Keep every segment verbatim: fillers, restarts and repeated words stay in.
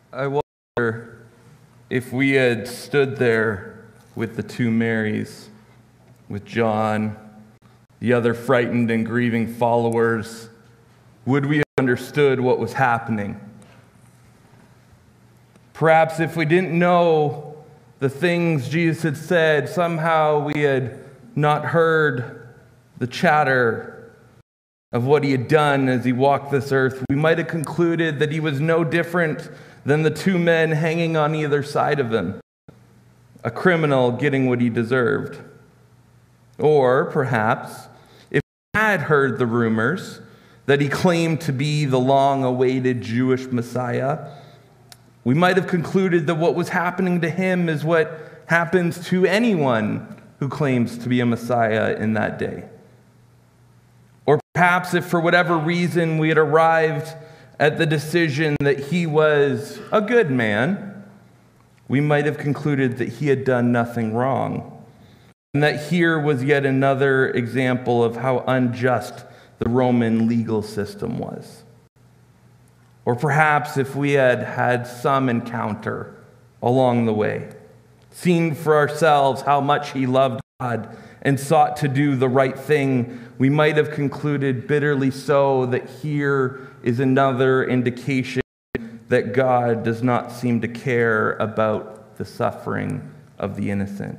I wonder if we had stood there with the two Marys, with John, the other frightened and grieving followers, would we have understood what was happening? Perhaps if we didn't know the things Jesus had said, somehow we had not heard the chatter of what he had done as he walked this earth, we might have concluded that he was no different than the two men hanging on either side of him, a criminal getting what he deserved. Or perhaps, if we had heard the rumors that he claimed to be the long-awaited Jewish Messiah, we might have concluded that what was happening to him is what happens to anyone who claims to be a Messiah in that day. Or perhaps if for whatever reason we had arrived at the decision that he was a good man, we might have concluded that he had done nothing wrong, and that here was yet another example of how unjust the Roman legal system was. Or perhaps if we had had some encounter along the way, seen for ourselves how much he loved God and sought to do the right thing, we might have concluded bitterly so that here is another indication that God does not seem to care about the suffering of the innocent.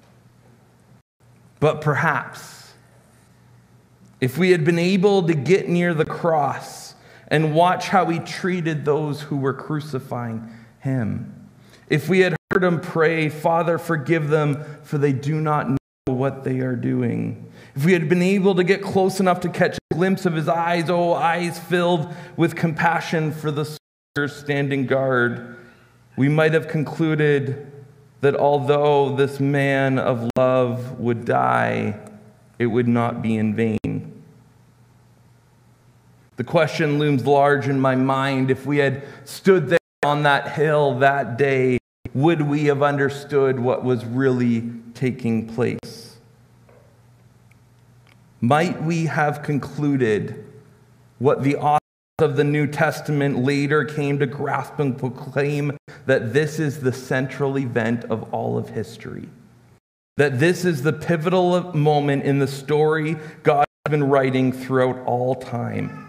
But perhaps, if we had been able to get near the cross and watch how he treated those who were crucifying him, if we had heard him pray, "Father, forgive them, for they do not know what they are doing," if we had been able to get close enough to catch a glimpse of his eyes, oh, eyes filled with compassion for the soldiers standing guard, we might have concluded that although this man of love would die, it would not be in vain. The question looms large in my mind: if we had stood there on that hill that day, would we have understood what was really taking place? Might we have concluded what the authors of the New Testament later came to grasp and proclaim, that this is the central event of all of history? That this is the pivotal moment in the story God has been writing throughout all time?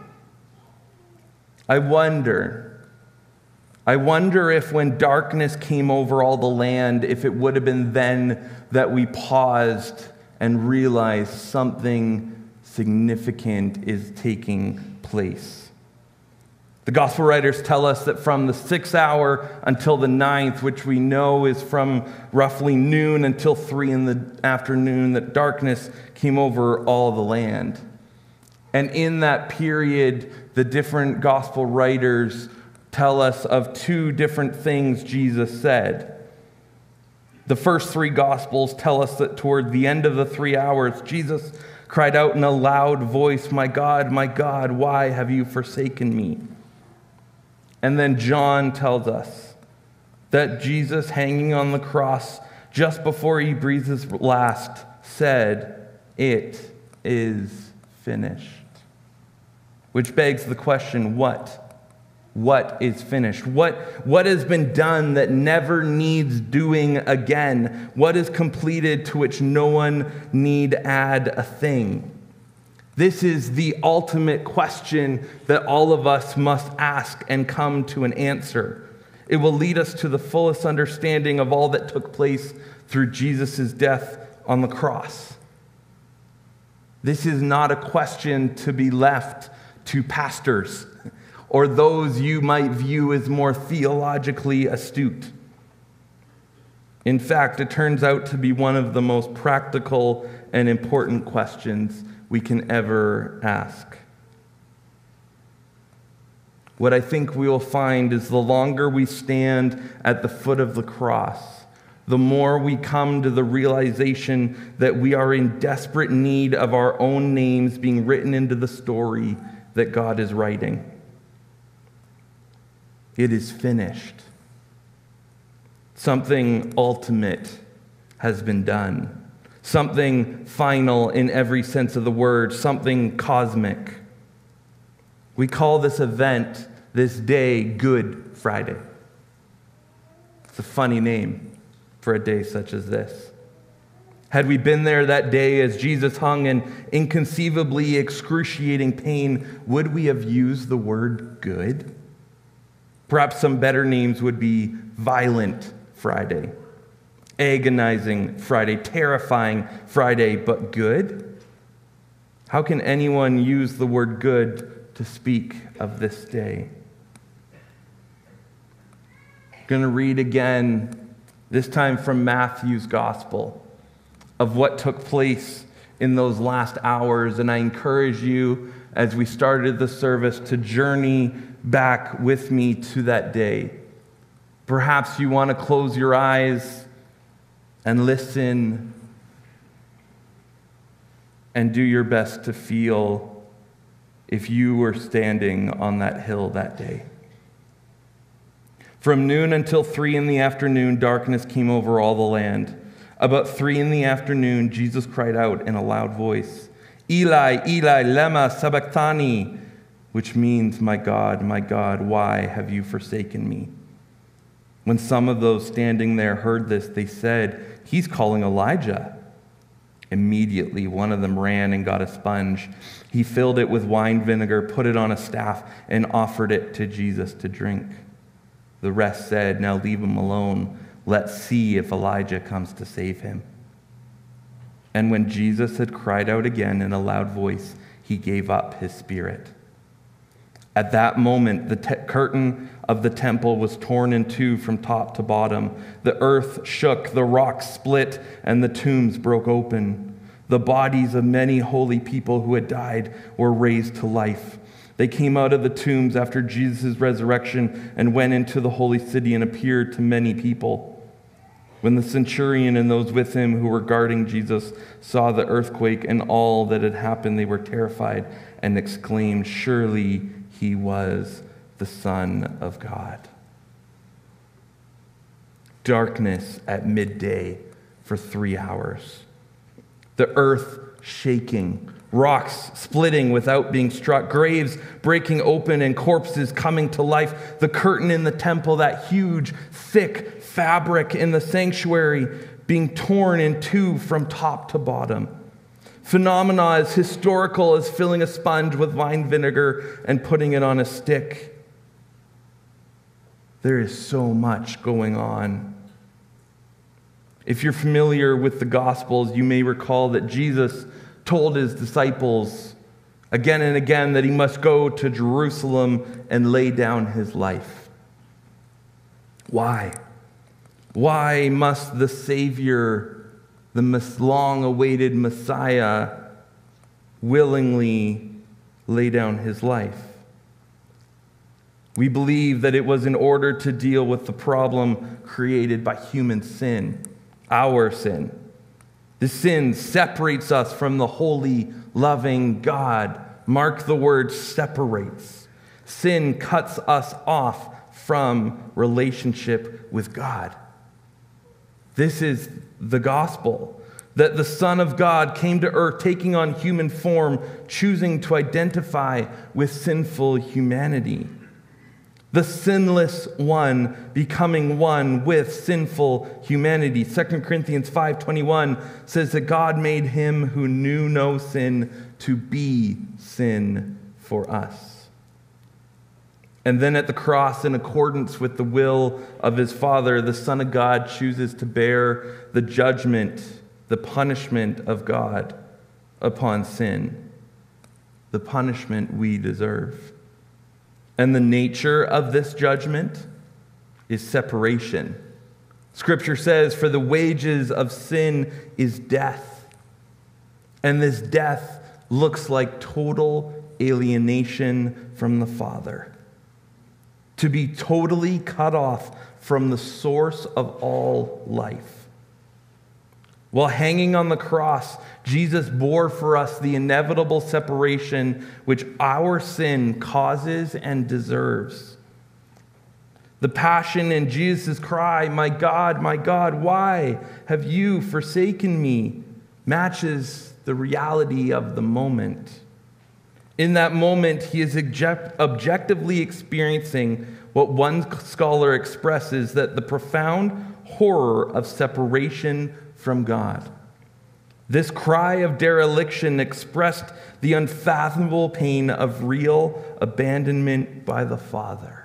I wonder, I wonder if when darkness came over all the land, if it would have been then that we paused and realized something significant is taking place. The gospel writers tell us that from the sixth hour until the ninth, which we know is from roughly noon until three in the afternoon, that darkness came over all the land. And in that period, the different gospel writers tell us of two different things Jesus said. The first three gospels tell us that toward the end of the three hours, Jesus cried out in a loud voice, "My God, my God, why have you forsaken me?" And then John tells us that Jesus, hanging on the cross just before he breathed his last, said, "It is finished." Which begs the question, what? What is finished? What, what has been done that never needs doing again? What is completed to which no one need add a thing? This is the ultimate question that all of us must ask and come to an answer. It will lead us to the fullest understanding of all that took place through Jesus' death on the cross. This is not a question to be left to pastors or those you might view as more theologically astute. In fact, it turns out to be one of the most practical and important questions we can ever ask. What I think we will find is the longer we stand at the foot of the cross, the more we come to the realization that we are in desperate need of our own names being written into the story that God is writing. It is finished. Something ultimate has been done. Something final in every sense of the word. Something cosmic. We call this event, this day, Good Friday. It's a funny name for a day such as this. Had we been there that day as Jesus hung in inconceivably excruciating pain, would we have used the word good? Perhaps some better names would be Violent Friday, Agonizing Friday, Terrifying Friday, but good? How can anyone use the word good to speak of this day? I'm going to read again, this time from Matthew's Gospel, of what took place in those last hours. And I encourage you, as we started the service, to journey back with me to that day. Perhaps you want to close your eyes and listen and do your best to feel if you were standing on that hill that day. From noon until three in the afternoon, darkness came over all the land. About three in the afternoon, Jesus cried out in a loud voice, Eli, Eli, lema sabachthani, which means, my God, my God, why have you forsaken me? When some of those standing there heard this, they said, he's calling Elijah. Immediately, one of them ran and got a sponge. He filled it with wine vinegar, put it on a staff, and offered it to Jesus to drink. The rest said, now leave him alone. Let's see if Elijah comes to save him. And when Jesus had cried out again in a loud voice, he gave up his spirit. At that moment, the te- curtain of the temple was torn in two from top to bottom. The earth shook, the rocks split, and the tombs broke open. The bodies of many holy people who had died were raised to life. They came out of the tombs after Jesus' resurrection and went into the holy city and appeared to many people. When the centurion and those with him who were guarding Jesus saw the earthquake and all that had happened, they were terrified and exclaimed, surely he was the Son of God. Darkness at midday for three hours. The earth shaking, rocks splitting without being struck, graves breaking open and corpses coming to life. The curtain in the temple, that huge, thick fabric in the sanctuary, being torn in two from top to bottom. Phenomena as historical as filling a sponge with wine vinegar and putting it on a stick. There is so much going on. If you're familiar with the Gospels, you may recall that Jesus told his disciples again and again that he must go to Jerusalem and lay down his life. Why? Why must the Savior, the long-awaited Messiah, willingly lay down his life? We believe that it was in order to deal with the problem created by human sin, our sin. The sin separates us from the holy, loving God. Mark the word separates. Sin cuts us off from relationship with God. This is the gospel, that the Son of God came to earth, taking on human form, choosing to identify with sinful humanity. The sinless one becoming one with sinful humanity. Second Corinthians five twenty-one says that God made him who knew no sin to be sin for us. And then at the cross, in accordance with the will of his Father, the Son of God chooses to bear the judgment, the punishment of God upon sin, the punishment we deserve. And the nature of this judgment is separation. Scripture says, for the wages of sin is death. And this death looks like total alienation from the Father. To be totally cut off from the source of all life. While hanging on the cross, Jesus bore for us the inevitable separation which our sin causes and deserves. The passion in Jesus' cry, my God, my God, why have you forsaken me, matches the reality of the moment. In that moment, he is object- objectively experiencing what one scholar expresses, that the profound horror of separation from God. This cry of dereliction expressed the unfathomable pain of real abandonment by the Father.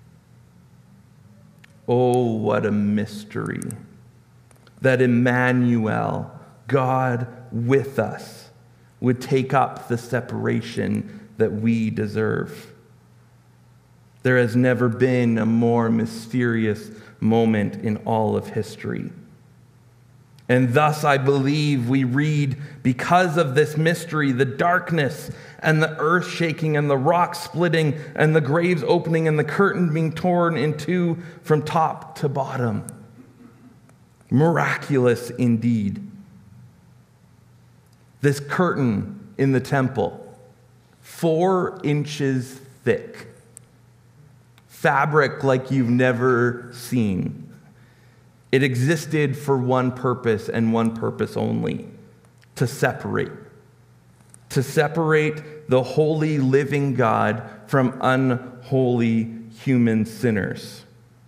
Oh, what a mystery that Emmanuel, God with us, would take up the separation that we deserve. There has never been a more mysterious moment in all of history. And thus, I believe we read, because of this mystery, the darkness and the earth shaking and the rocks splitting and the graves opening and the curtain being torn in two from top to bottom. Miraculous indeed. This curtain in the temple, four inches thick, fabric like you've never seen. It existed for one purpose and one purpose only: to separate. To separate the holy living God from unholy human sinners.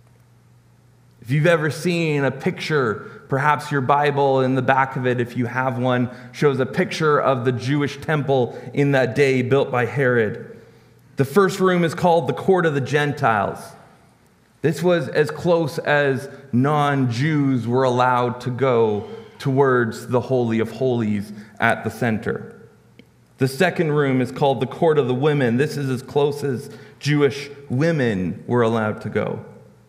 If you've ever seen a picture, perhaps your Bible in the back of it, if you have one, shows a picture of the Jewish temple in that day built by Herod. The first room is called the Court of the Gentiles. This was as close as non-Jews were allowed to go towards the Holy of Holies at the center. The second room is called the Court of the Women. This is as close as Jewish women were allowed to go.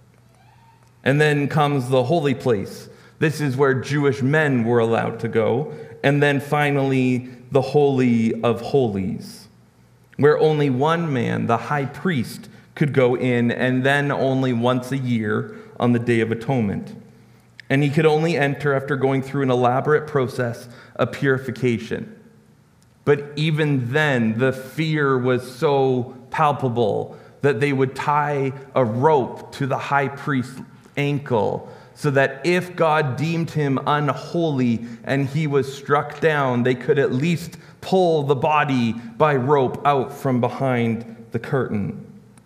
And then comes the Holy Place. This is where Jewish men were allowed to go. And then finally, the Holy of Holies, where only one man, the high priest, could go in, and then only once a year on the Day of Atonement. And he could only enter after going through an elaborate process of purification. But even then, the fear was so palpable that they would tie a rope to the high priest's ankle so that if God deemed him unholy and he was struck down, they could at least pull the body by rope out from behind the curtain.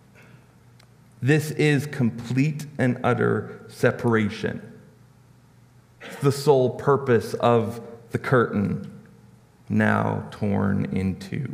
This is complete and utter separation. It's the sole purpose of the curtain, now torn in two.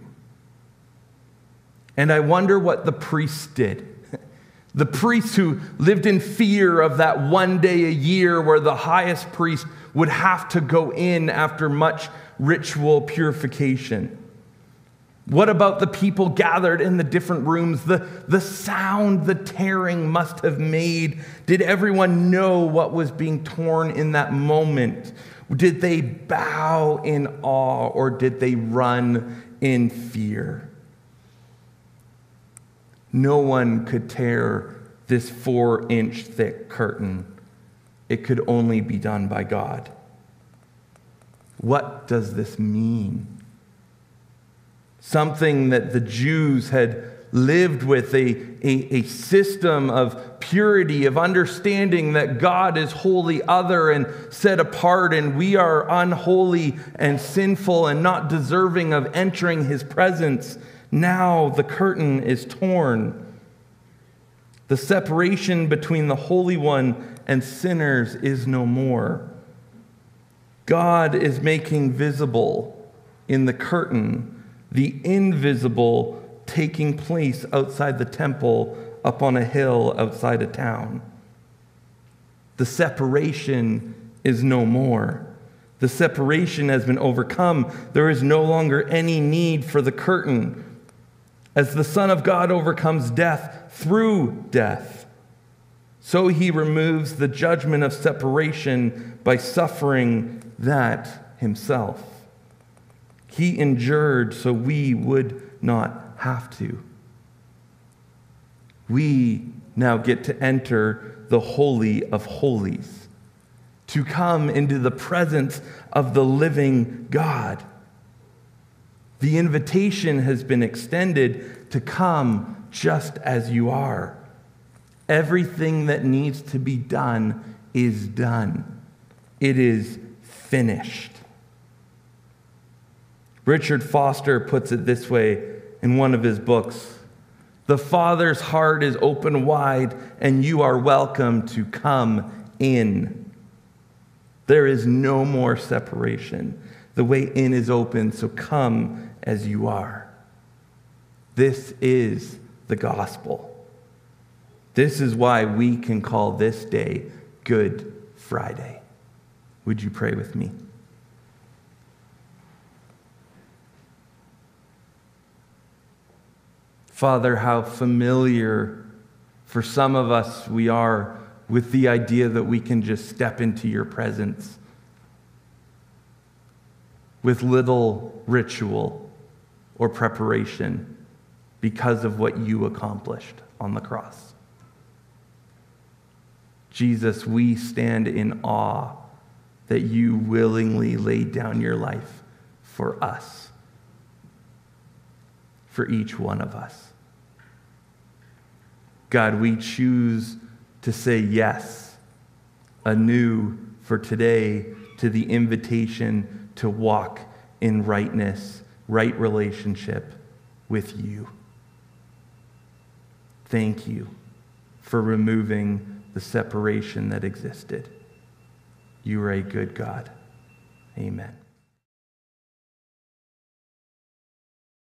And I wonder what the priests did. The priests who lived in fear of that one day a year where the highest priest would have to go in after much ritual purification. What about the people gathered in the different rooms? The, the sound the tearing must have made. Did everyone know what was being torn in that moment? Did they bow in awe or did they run in fear? No one could tear this four-inch thick curtain. It could only be done by God. What does this mean? Something that the Jews had lived with, a, a, a system of purity, of understanding that God is wholly other and set apart, and we are unholy and sinful and not deserving of entering his presence. Now the curtain is torn. The separation between the Holy One and sinners is no more. God is making visible in the curtain the invisible taking place outside the temple up on a hill outside a town. The separation is no more. The separation has been overcome. There is no longer any need for the curtain. As the Son of God overcomes death through death, so he removes the judgment of separation by suffering that himself. He endured so we would not have to. We now get to enter the Holy of Holies, to come into the presence of the living God. The invitation has been extended to come just as you are. Everything that needs to be done is done. It is finished. Richard Foster puts it this way in one of his books, "The Father's heart is open wide, and you are welcome to come in." There is no more separation. The way in is open, so come as you are. This is the gospel. This is why we can call this day Good Friday. Would you pray with me? Father, how familiar for some of us we are with the idea that we can just step into your presence with little ritual or preparation because of what you accomplished on the cross. Jesus, we stand in awe that you willingly laid down your life for us, for each one of us. God, we choose to say yes anew for today to the invitation to walk in rightness, right relationship with you. Thank you for removing the separation that existed. You are a good God. Amen.